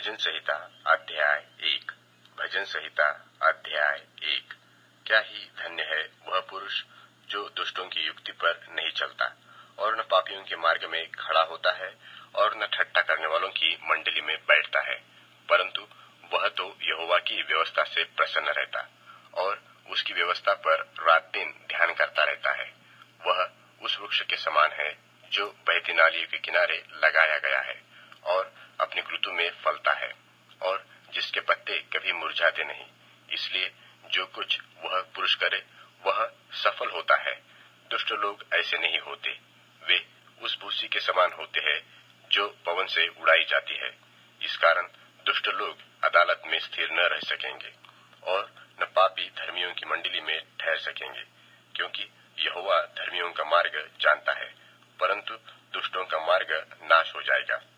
भजन संहिता अध्याय 1। भजन संहिता अध्याय 1। क्या ही धन्य है वह पुरुष जो दुष्टों की युक्ति पर नहीं चलता और न पापियों के मार्ग में खड़ा होता है और न ठट्ठा करने वालों की मंडली में बैठता है, परंतु वह तो यहोवा की व्यवस्था से प्रसन्न रहता और उसकी व्यवस्था पर रात दिन ध्यान करता रहता है। वह उस वृक्ष के समान है जो बहती नालियों के किनारे लगाया गया है और अपनी ऋतु में फलता है और जिसके पत्ते कभी मुरझाते नहीं। इसलिए जो कुछ वह पुरुष करे वह सफल होता है। दुष्ट लोग ऐसे नहीं होते, वे उस भूसी के समान होते हैं जो पवन से उड़ाई जाती है। इस कारण दुष्ट लोग अदालत में स्थिर न रह सकेंगे और न पापी धर्मियों की मंडली में ठहर सकेंगे, क्योंकि यहोवा धर्मियों का मार्ग जानता है, परंतु दुष्टों का मार्ग नाश हो जाएगा।